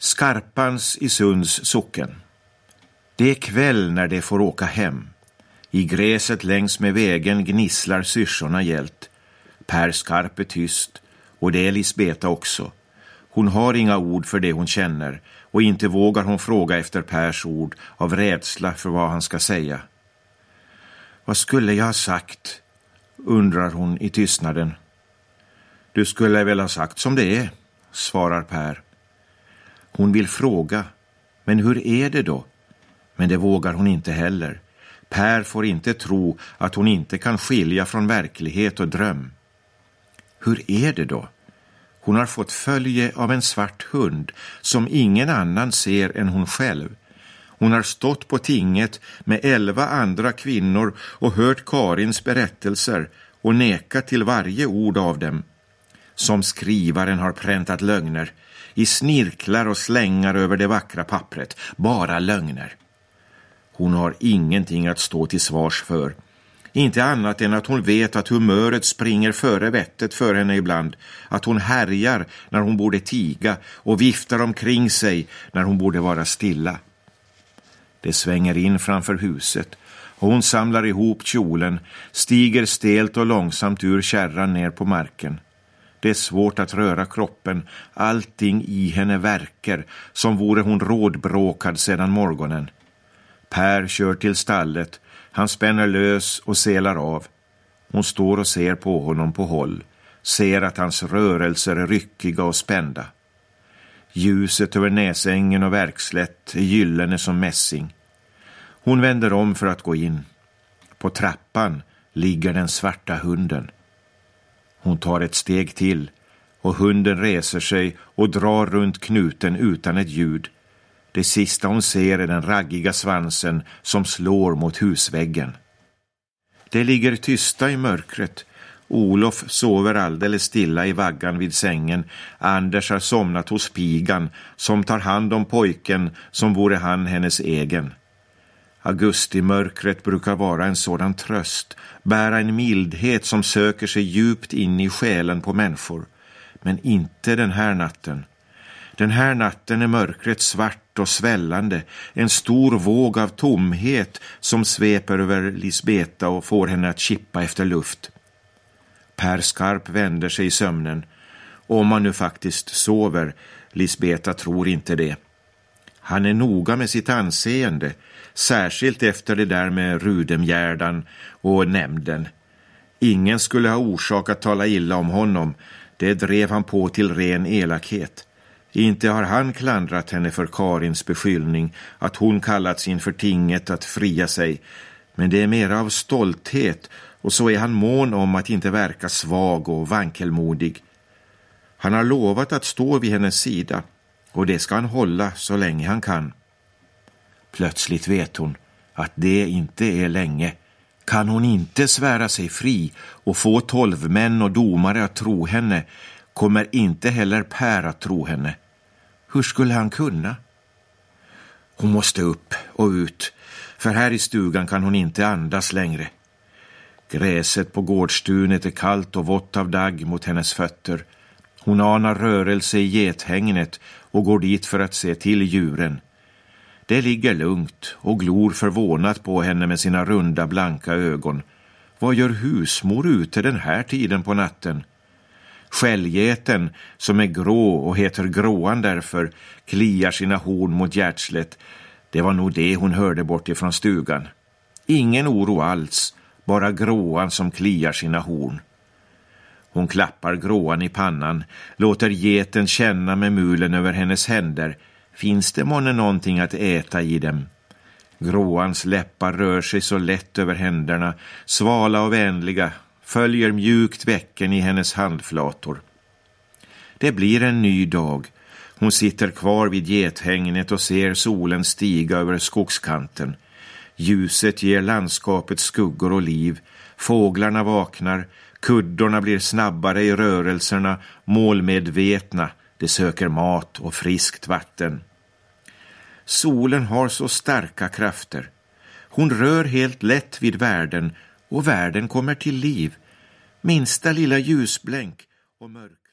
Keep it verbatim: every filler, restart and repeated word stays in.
Skarpans i Sunds socken. Det är kväll när de får åka hem. I gräset längs med vägen gnisslar syrsorna hjält. Per Skarp är tyst, och det är Lisbeta också. Hon har inga ord för det hon känner, och inte vågar hon fråga efter Pers ord av rädsla för vad han ska säga. Vad skulle jag ha sagt? Undrar hon i tystnaden. Du skulle väl ha sagt som det är, svarar Per. Hon vill fråga, men hur är det då? Men det vågar hon inte heller. Per får inte tro att hon inte kan skilja från verklighet och dröm. Hur är det då? Hon har fått följe av en svart hund som ingen annan ser än hon själv. Hon har stått på tinget med elva andra kvinnor och hört Karins berättelser och nekat till varje ord av dem. Som skrivaren har präntat lögner, i snirklar och slängar över det vackra pappret, bara lögner. Hon har ingenting att stå till svars för. Inte annat än att hon vet att humöret springer före vettet för henne ibland. Att hon härjar när hon borde tiga och viftar omkring sig när hon borde vara stilla. Det svänger in framför huset och hon samlar ihop kjolen, stiger stelt och långsamt ur kärran ner på marken. Det är svårt att röra kroppen, allting i henne verkar som vore hon rådbråkad sedan morgonen. Per kör till stallet, han spänner lös och selar av. Hon står och ser på honom på håll, ser att hans rörelser är ryckiga och spända. Ljuset över näsängen och verkslätt är gyllene som mässing. Hon vänder om för att gå in. På trappan ligger den svarta hunden. Hon tar ett steg till och hunden reser sig och drar runt knuten utan ett ljud. Det sista hon ser är den raggiga svansen som slår mot husväggen. Det ligger tysta i mörkret. Olof sover alldeles stilla i vaggan vid sängen. Anders har somnat hos pigan som tar hand om pojken som vore han hennes egen. Augustimörkret brukar vara en sådan tröst, bära en mildhet som söker sig djupt in i själen på människor. Men inte den här natten. Den här natten är mörkret svart och svällande, en stor våg av tomhet som sveper över Lisbeta och får henne att kippa efter luft. Per Skarp vänder sig i sömnen. Om han nu faktiskt sover, Lisbeta tror inte det. Han är noga med sitt anseende, särskilt efter det där med Rudemgärdan och nämnden. Ingen skulle ha orsak att tala illa om honom, det drev han på till ren elakhet. Inte har han klandrat henne för Karins beskyllning att hon kallats inför tinget att fria sig, men det är mer av stolthet och så är han mån om att inte verka svag och vankelmodig. Han har lovat att stå vid hennes sida och det ska han hålla så länge han kan. Plötsligt vet hon att det inte är länge. Kan hon inte svära sig fri och få tolv män och domare att tro henne, kommer inte heller Per att tro henne. Hur skulle han kunna? Hon måste upp och ut, för här i stugan kan hon inte andas längre. Gräset på gårdstunet är kallt och vått av dagg mot hennes fötter. Hon anar rörelse i gethängnet och går dit för att se till djuren. Det ligger lugnt och glor förvånat på henne med sina runda blanka ögon. Vad gör husmor ute den här tiden på natten? Skällgeten, som är grå och heter Gråan därför, kliar sina horn mot hjärtslet. Det var nog det hon hörde bort ifrån stugan. Ingen oro alls, bara Gråan som kliar sina horn. Hon klappar Gråan i pannan, låter geten känna med mulen över hennes händer. Finns det månne någonting att äta i dem? Gråans läppar rör sig så lätt över händerna, svala och vänliga, följer mjukt väcken i hennes handflator. Det blir en ny dag. Hon sitter kvar vid gethängnet och ser solen stiga över skogskanten. Ljuset ger landskapet skuggor och liv. Fåglarna vaknar, kuddorna blir snabbare i rörelserna, målmedvetna. Det söker mat och friskt vatten. Solen har så starka krafter. Hon rör helt lätt vid världen och världen kommer till liv. Minsta lilla ljusblänk och mörk.